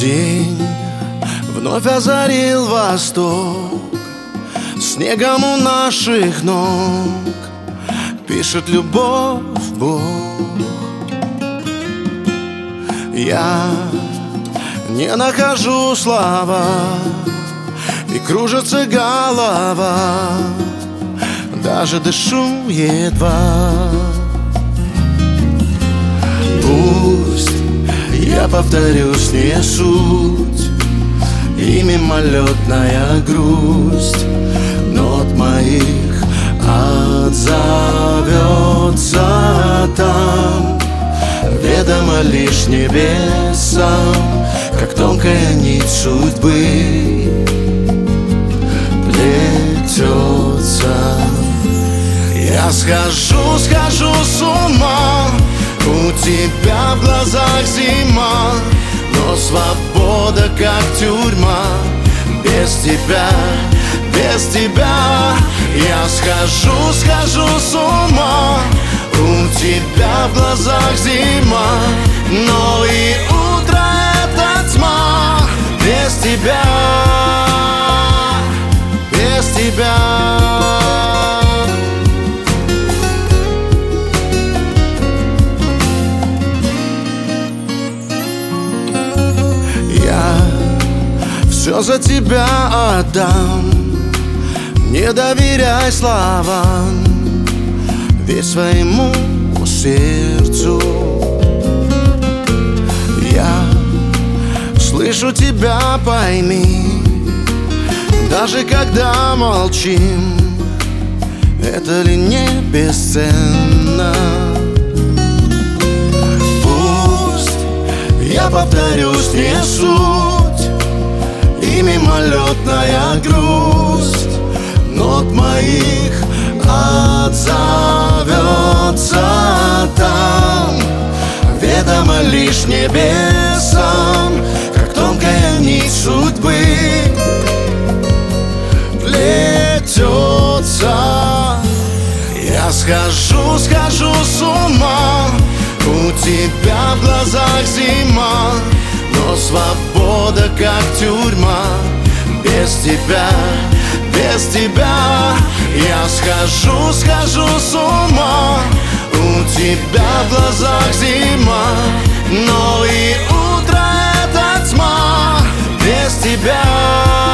День вновь озарил восток, снегом у наших ног пишет любовь Бог. Я не нахожу слова, и кружится голова, даже дышу едва. Пусть я повторюсь, не суть и мимолетная грусть нот моих отзовется там, ведомо лишь небесам, как тонкая нить судьбы плетется. Я схожу с ума, у тебя в глазах зима, но свобода как тюрьма. Без тебя я схожу с ума. У тебя в глазах зима, но и утро это тьма. Без тебя. Я все за тебя отдам, не доверяй словам, ведь своему сердцу. Я слышу тебя, пойми, даже когда молчим, это ли не бесценно? Пусть я повторюсь, не суть и мимолетная грусть нот моих отзовется там, ведомо лишь небесам, как тонкая нить судьбы плетется. Я схожу с ума, у тебя в глазах зима, но свобода как тюрьма. Без тебя я схожу с ума. У тебя в глазах зима, но и утро это тьма. Без тебя.